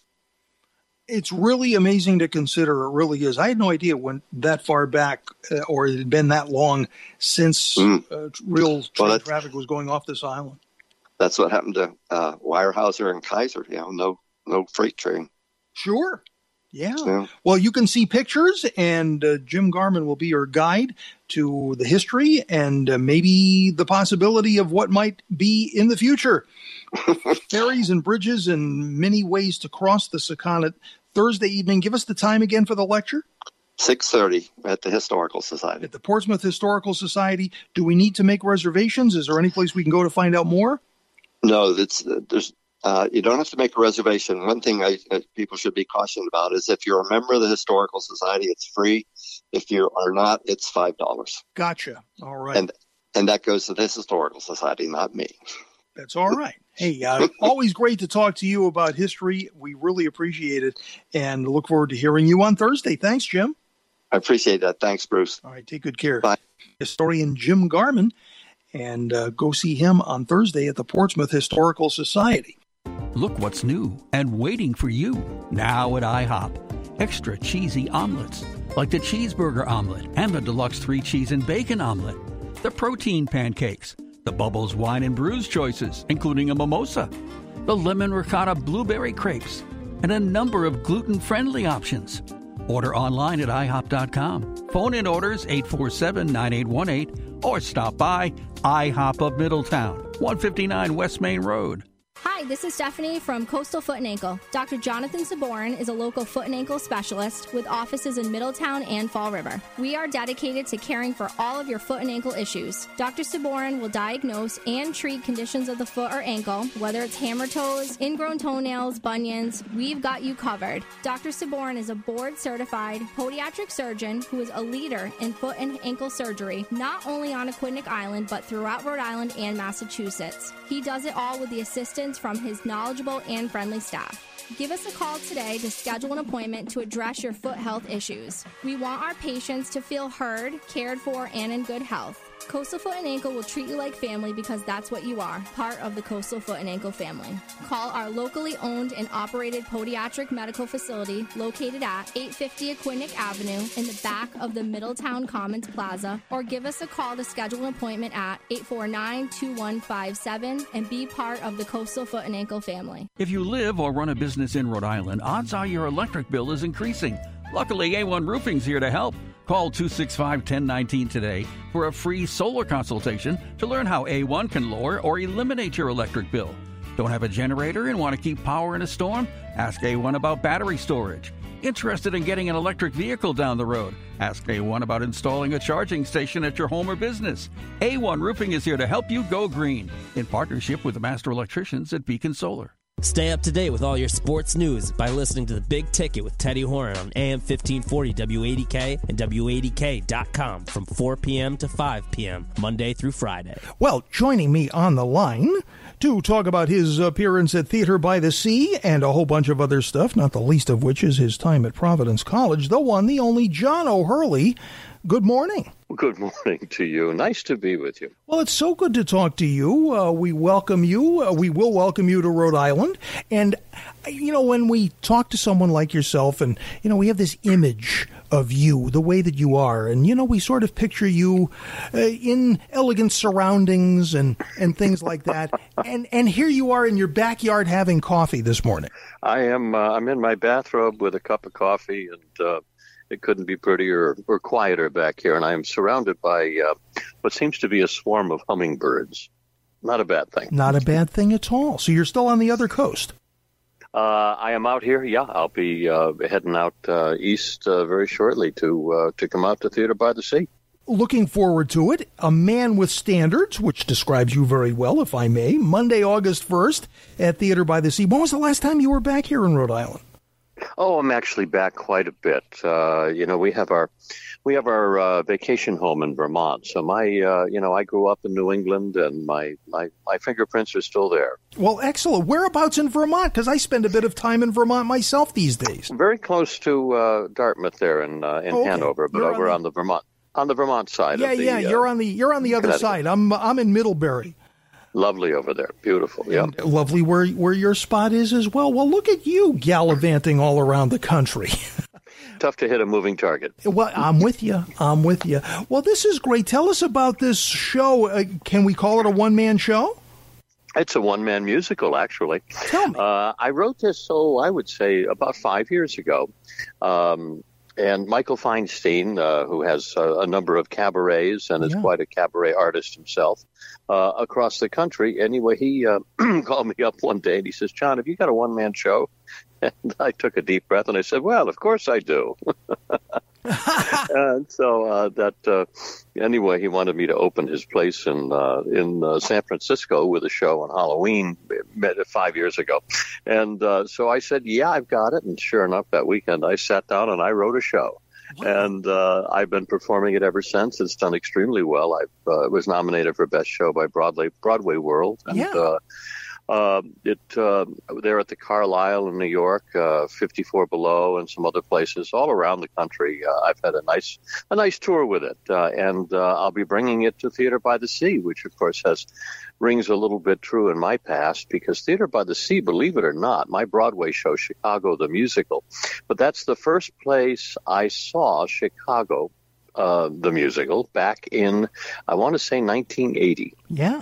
It's really amazing to consider. It really is. I had no idea when that far back uh, or it had been that long since mm. uh, real train well, traffic was going off this island. That's what happened to uh, Weyerhaeuser and Kaiser. You know, no, no freight train. Sure. Yeah. yeah. Well, you can see pictures, and uh, Jim Garman will be your guide to the history and uh, maybe the possibility of what might be in the future. Ferries and bridges and many ways to cross the Sakonnet Thursday evening. Give us the time again for the lecture. six thirty at the Historical Society. At the Portsmouth Historical Society. Do we need to make reservations? Is there any place we can go to find out more? No, it's, there's Uh, you don't have to make a reservation. One thing I, uh, people should be cautioned about is if you're a member of the Historical Society, it's free. If you are not, it's five dollars. Gotcha. All right. And and that goes to this Historical Society, not me. That's all right. Hey, uh, always great to talk to you about history. We really appreciate it and look forward to hearing you on Thursday. Thanks, Jim. I appreciate that. Thanks, Bruce. All right. Take good care. Bye. Historian Jim Garman, and uh, go see him on Thursday at the Portsmouth Historical Society. Look what's new and waiting for you now at IHOP. Extra cheesy omelets, like the cheeseburger omelet and the deluxe three cheese and bacon omelet. The protein pancakes, the Bubbles wine and brews choices, including a mimosa, the lemon ricotta blueberry crepes, and a number of gluten-friendly options. Order online at I hop dot com. Phone in orders eight four seven, nine eight one eight or stop by IHOP of Middletown, one fifty-nine West Main Road. Hi, this is Stephanie from Coastal Foot and Ankle. Doctor Jonathan Saborin is a local foot and ankle specialist with offices in Middletown and Fall River. We are dedicated to caring for all of your foot and ankle issues. Doctor Saborin will diagnose and treat conditions of the foot or ankle, whether it's hammer toes, ingrown toenails, bunions. We've got you covered. Doctor Saborin is a board-certified podiatric surgeon who is a leader in foot and ankle surgery, not only on Aquidneck Island, but throughout Rhode Island and Massachusetts. He does it all with the assistance from his knowledgeable and friendly staff. Give us a call today to schedule an appointment to address your foot health issues. We want our patients to feel heard, cared for, and in good health. Coastal Foot and Ankle will treat you like family because that's what you are, part of the Coastal Foot and Ankle family. Call our locally owned and operated podiatric medical facility located at eight fifty Aquidneck Avenue in the back of the Middletown Commons Plaza, or give us a call to schedule an appointment at eight four nine, two one five seven and be part of the Coastal Foot and Ankle family. If you live or run a business in Rhode Island, odds are your electric bill is increasing. Luckily, A one Roofing's here to help. Call two six five, one zero one nine today for a free solar consultation to learn how A one can lower or eliminate your electric bill. Don't have a generator and want to keep power in a storm? Ask A one about battery storage. Interested in getting an electric vehicle down the road? Ask A one about installing a charging station at your home or business. A one Roofing is here to help you go green in partnership with the master electricians at Beacon Solar. Stay up to date with all your sports news by listening to The Big Ticket with Teddy Horan on A M fifteen forty W A D K and W A D K dot com from four p.m. to five p.m. Monday through Friday. Well, joining me on the line to talk about his appearance at Theater by the Sea and a whole bunch of other stuff, not the least of which is his time at Providence College, the one, the only John O'Hurley. Good morning. Good morning to you. Nice to be with you. Well, it's so good to talk to you. Uh, we welcome you. Uh, we will welcome you to Rhode Island. And, you know, when we talk to someone like yourself and, you know, we have this image of you, the way that you are. And, you know, we sort of picture you uh, in elegant surroundings and, and things like that. And and here you are in your backyard having coffee this morning. I am. Uh, I'm in my bathrobe with a cup of coffee, and uh, it couldn't be prettier or quieter back here. And I am surrounded by uh, what seems to be a swarm of hummingbirds. Not a bad thing. Not a bad thing at all. So you're still on the other coast. Uh, I am out here. Yeah, I'll be uh, heading out uh, east uh, very shortly to uh, to come out to Theater by the Sea. Looking forward to it. A Man with Standards, which describes you very well, if I may. Monday, August first at Theater by the Sea. When was the last time you were back here in Rhode Island? Oh, I'm actually back quite a bit. Uh, you know, we have our we have our uh, vacation home in Vermont. So my, uh, you know, I grew up in New England, and my, my, my fingerprints are still there. Well, excellent. Whereabouts in Vermont? Because I spend a bit of time in Vermont myself these days. Very close to uh, Dartmouth there in uh, in Oh, okay. Hanover, but You're over on on the Vermont on the Vermont side. Yeah, of the, yeah. uh, You're on the you're on the other Connecticut. side. I'm I'm in Middlebury. Lovely over there. Beautiful. Yeah. Lovely where where your spot is as well. Well, look at you gallivanting all around the country. Tough to hit a moving target. Well, I'm with you. I'm with you. Well, this is great. Tell us about this show. Uh, can we call it a one-man show? It's a one-man musical, actually. Tell me. Uh, I wrote this, oh, I would say about five years ago. Um, and Michael Feinstein, uh, who has uh, a number of cabarets and is Yeah. quite a cabaret artist himself uh, across the country. Anyway, he uh, called me up one day and he says, John, have you got a one-man show? And I took a deep breath and I said, well, of course I do. And so uh, that uh, anyway, he wanted me to open his place in uh, in uh, San Francisco with a show on Halloween met five years ago, and uh, so I said, "Yeah, I've got it." And sure enough, that weekend I sat down and I wrote a show, and uh, I've been performing it ever since. It's done extremely well. I uh, was nominated for Best Show by Broadway Broadway World, and Yeah. uh, uh, it uh, they're at the Carlisle in New York, uh, fifty-four Below, and some other places all around the country. Uh, I've had a nice a nice tour with it, uh, and uh, I'll be bringing it to Theater by the Sea, which of course has rings a little bit true in my past, because Theater by the Sea, believe it or not, my Broadway show, Chicago the Musical, but that's the first place I saw Chicago uh, the Musical back in, I want to say, nineteen eighty. Yeah.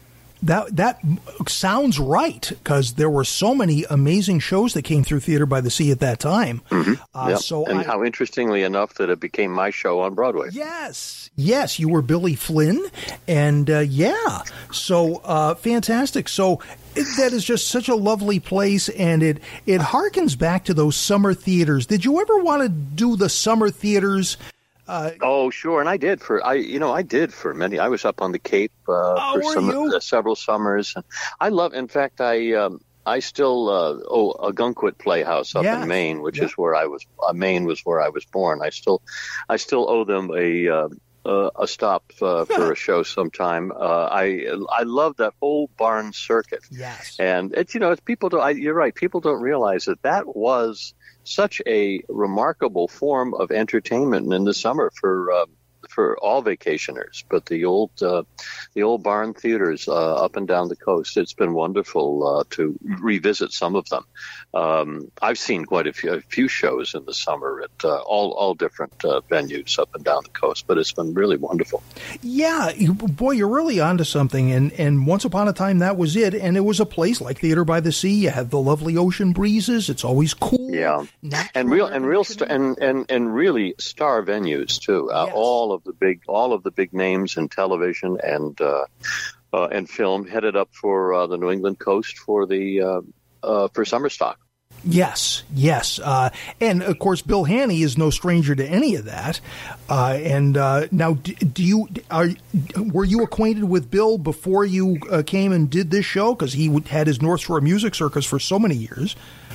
That that sounds right, because there were so many amazing shows that came through Theater by the Sea at that time. Mm-hmm. Uh, Yep. So and I, how interestingly enough that it became my show on Broadway. Yes, yes, you were Billy Flynn, and uh, yeah, so uh, fantastic. So it, that is just such a lovely place, and it it harkens back to those summer theaters. Did you ever want to do the summer theaters? Uh, oh, sure, and I did for I, you know, I did for many. I was up on the Cape uh, Oh, for were some you? uh, several summers. And I love. In fact, I um, I still uh, oh a Gunkwit Playhouse up Yes. in Maine, which Yeah. is where I was. Uh, Maine was where I was born. I still I still owe them a. Uh, Uh, a stop uh, for a show sometime. Uh, I I love that whole barn circuit. Yes, and it's you know it's people don't. I, you're right. People don't realize that that was such a remarkable form of entertainment in the summer for uh, for all vacationers. But the old uh, the old barn theaters uh, up and down the coast. It's been wonderful uh, to revisit some of them. Um, I've seen quite a few, a few shows in the summer at uh, all all different uh, venues up and down the coast. But it's been really wonderful. yeah, you, boy, you're really onto something. And and once upon a time, that was it. And it was a place like Theater by the Sea. You had the lovely ocean breezes. It's always cool. Yeah, and real and real st- and, and and really star venues too. Uh, Yes. All of the big all of the big names in television and uh, uh, and film headed up for uh, the New England coast for the uh, uh, for summer stock. Yes, yes, uh, and of course, Bill Hanney is no stranger to any of that. Uh, and uh, now, do, do you are were you acquainted with Bill before you uh, came and did this show? Because he would, had his North Shore Music Circus for so many years.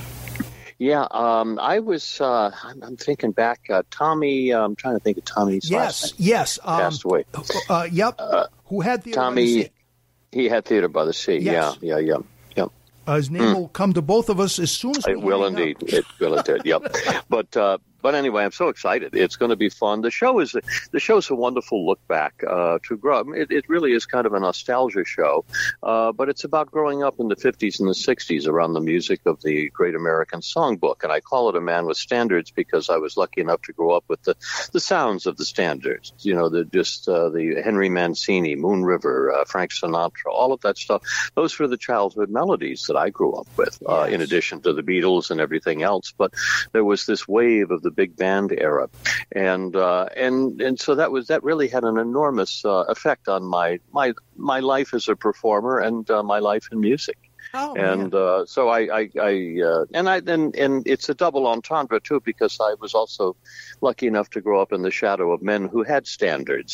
Yeah, um, I was. Uh, I'm, I'm thinking back. Uh, Tommy. uh, I'm trying to think of Tommy's Yes, last name. yes, um, Passed away. Uh, yep. Who had Theater by the Tommy. Sea. He had Theater by the Sea. Yes. Yeah, yeah, yeah, yeah. Uh, his name will come to both of us as soon as we It will hang up. indeed. It will indeed. Yep. But uh, but anyway, I'm so excited. It's going to be fun. The show is the show's a wonderful look back uh, to grow up. It, it really is kind of a nostalgia show, uh, but it's about growing up in the fifties and the sixties around the music of the Great American Songbook. And I call it A Man with Standards because I was lucky enough to grow up with the, the sounds of the standards. You know, the just uh, the Henry Mancini, Moon River, uh, Frank Sinatra, all of that stuff. Those were the childhood melodies that I grew up with, uh, in addition to the Beatles and everything else. But there was this wave of the big band era, and uh, and and so that was that really had an enormous uh, effect on my my my life as a performer and uh, my life in music. Oh, and uh, so I, I, I uh, and I then and it's a double entendre too, because I was also lucky enough to grow up in the shadow of men who had standards.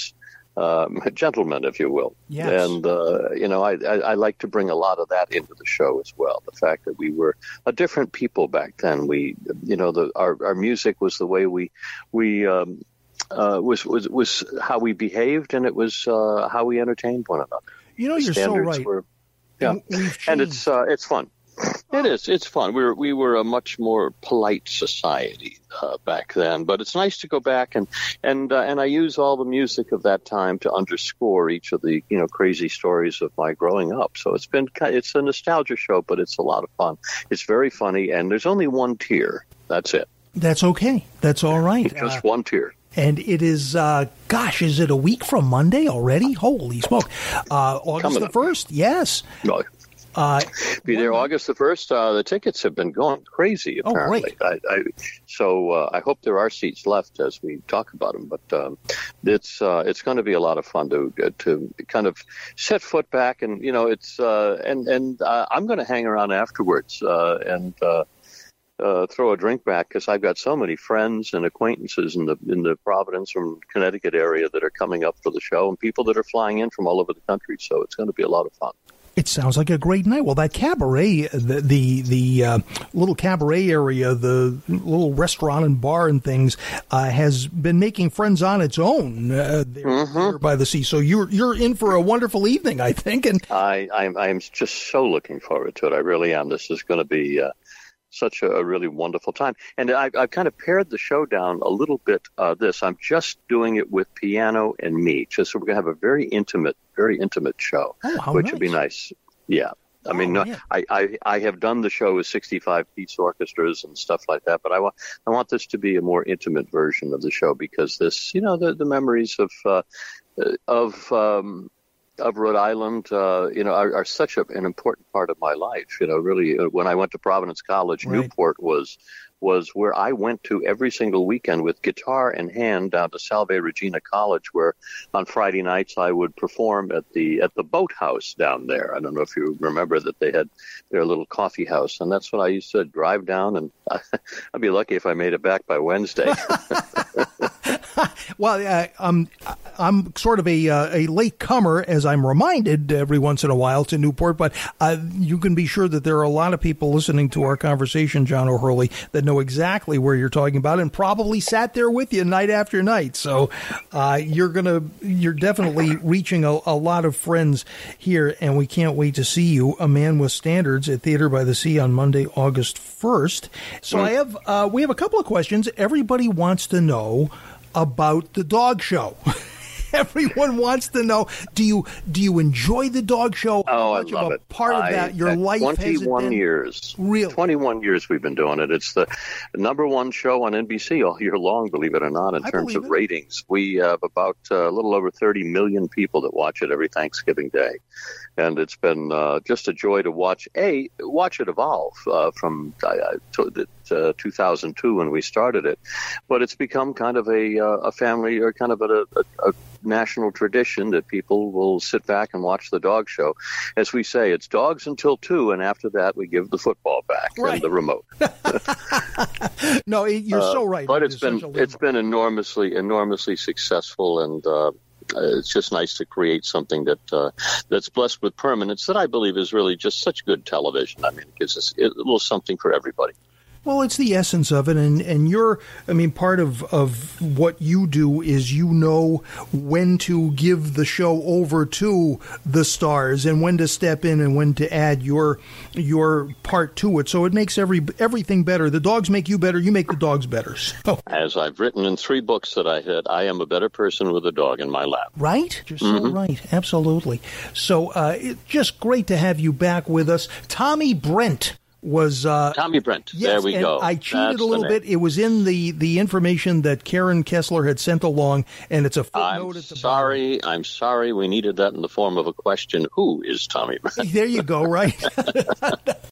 um, gentlemen, if you will. Yes. And, uh, you know, I, I, I like to bring a lot of that into the show as well. The fact that we were a different people back then. We, you know, the, our, our music was the way we, we, um, uh, was, was, was how we behaved, and it was, uh, how we entertained one another. You know, the you're so right. Were, yeah. And it's, uh, it's fun. It is. It's fun. We were we were a much more polite society uh, back then, but it's nice to go back and and uh, and I use all the music of that time to underscore each of the you know crazy stories of my growing up. So it's been it's a nostalgia show, but it's a lot of fun. It's very funny, and there's only one tier. That's it. That's okay. That's all right. Just uh, one tier. And it is, uh, gosh, is it a week from Monday already? Holy smoke! Uh, August Coming the up. first. Yes. No. Uh, Be there August the first. Uh, the tickets have been going crazy, apparently. Oh, great. I, I, so uh, I hope there are seats left as we talk about them. But um, it's uh, it's going to be a lot of fun to to kind of set foot back, and you know it's uh, and and uh, I'm going to hang around afterwards uh, and uh, uh, throw a drink back because I've got so many friends and acquaintances in the in the Providence from Connecticut area that are coming up for the show, and people that are flying in from all over the country. So it's going to be a lot of fun. It sounds like a great night. Well, that cabaret, the the, the uh, little cabaret area, the little restaurant and bar and things, uh, has been making friends on its own uh, there, mm-hmm. there by the sea. So you're you're in for a wonderful evening, I think. And I I'm I'm just so looking forward to it. I really am. This is going to be uh, such a, a really wonderful time. And I, I've kind of pared the show down a little bit. Uh, this I'm just doing it with piano and me, just so we're going to have a very intimate, very intimate show, oh, how which nice. would be nice. Yeah. I mean, oh, no, I, I, I have done the show with sixty-five piece orchestras and stuff like that, but I want I want this to be a more intimate version of the show because this, you know, the, the memories of uh, of um, of Rhode Island, uh, you know, are, are such a, an important part of my life. You know, really, uh, when I went to Providence College, right. Newport was was where I went to every single weekend with guitar in hand down to Salve Regina College, where on Friday nights I would perform at the at the Boathouse down there. I don't know if you remember that they had their little coffee house, and that's what I used to drive down, and I'd be lucky if I made it back by Wednesday. Well, uh, um, I'm sort of a uh, a late comer, as I'm reminded every once in a while to Newport, but uh, you can be sure that there are a lot of people listening to our conversation, John O'Hurley, that know exactly where you're talking about and probably sat there with you night after night. So uh, you're gonna you're definitely reaching a, a lot of friends here, and we can't wait to see you, A Man with Standards, at Theater by the Sea on Monday, August first. So I have uh, we have a couple of questions. Everybody wants to know about the dog show. Everyone wants to know, do you do you enjoy the dog show? Oh, How I much love of a it. part of I, that your life has twenty-one been? years. Really? twenty-one years we've been doing it. It's the number one show on N B C all year long, believe it or not, in I terms of believe it. ratings. We have about uh, a little over thirty million people that watch it every Thanksgiving Day. And it's been uh, just a joy to watch a watch it evolve uh, from uh, to, uh, two thousand two when we started it, but it's become kind of a uh, a family or kind of a, a, a national tradition that people will sit back and watch the dog show. As we say, it's dogs until two, and after that we give the football back right. and the remote. No, you're uh, so right. But It it's is been such a it's been enormously enormously successful, and uh, it's just nice to create something that uh, that's blessed with permanence that I believe is really just such good television. I mean, it gives us a little something for everybody. Well, it's the essence of it, and, and you're, I mean, part of, of what you do is you know when to give the show over to the stars and when to step in and when to add your your part to it. So it makes every everything better. The dogs make you better. You make the dogs better. So. As I've written in three books that I had, I am a better person with a dog in my lap. Right? Just mm-hmm. so right. Absolutely. So uh, it's just great to have you back with us. Tommy Brent. Was uh, Tommy Brent. Yes, there we and go. I cheated That's a little bit. It was in the, the information that Karen Kessler had sent along, and it's a footnote I'm at the sorry. bottom. I'm sorry. We needed that in the form of a question. Who is Tommy Brent? There you go, right?